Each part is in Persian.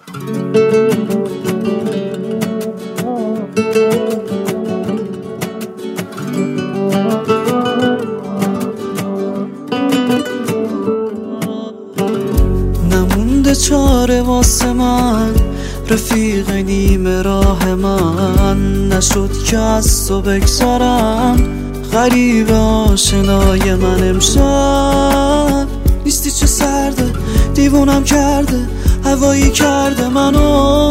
نمونده چاره واسه من، رفیق نیمه راه من، نشد که از تو بگذارم. غریب آشنای من امشب، نیستی چه سرده، دیوونم کرده، هوایی کرده منو.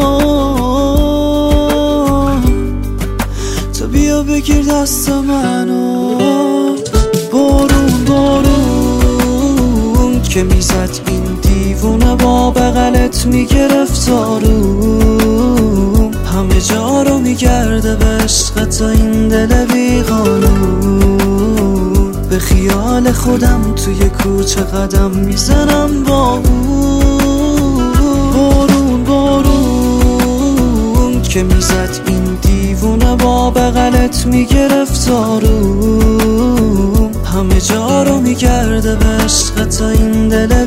تو بیا بگیر دست منو. بارون بارون که میزد این دیوونه، با بغلت میگرفت آروم، همه جا رو میگرده به عشق تا این دل بیقانون. به خیال خودم توی کوچه قدم میزنم با اون. بارون بارون که میزد این دیوونه، با بغلت میگرفت آروم، همه جا رو میگرده به عشق تا این دل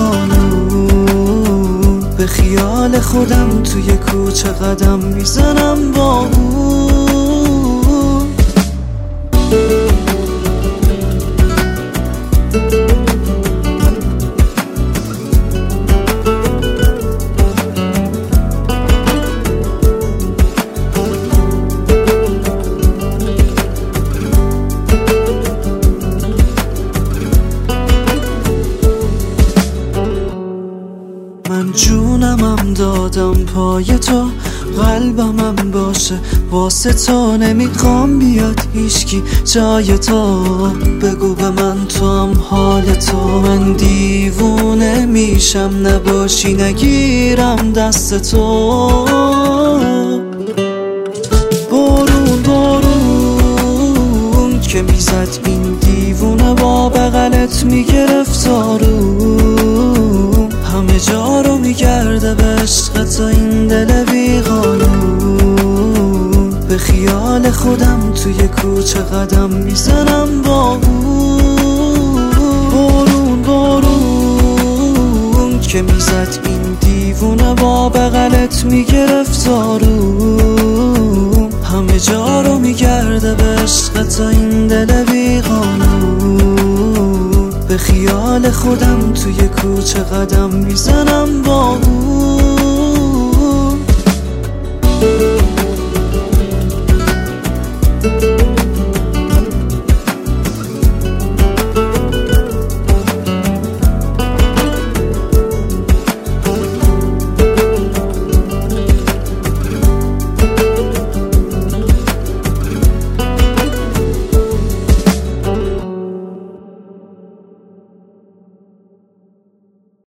بیقانون. به خیال خودم توی کوچه قدم میزنم با اون. من جونمم دادم پای تو، قلبمم باشه واسه تو، نمیخوام بیاد هیچکی جای تو. بگو به من تو هم حال تو، من دیوونه میشم نباشی، نگیرم دست تو. بارون بارون که میزد این دیوونه، با بغلت میگرفت آروم، همه جا رو میگرده به عشق تا این دل بیقانون. به خیال خودم توی کوچه قدم میزنم با اون. بارون بارون که میزد این دیوونه، با بغلت میگرفت آروم، همه جا رو میگرده به عشق تا این دل بیقانون. به خیال خودم توی کوچه قدم میزنم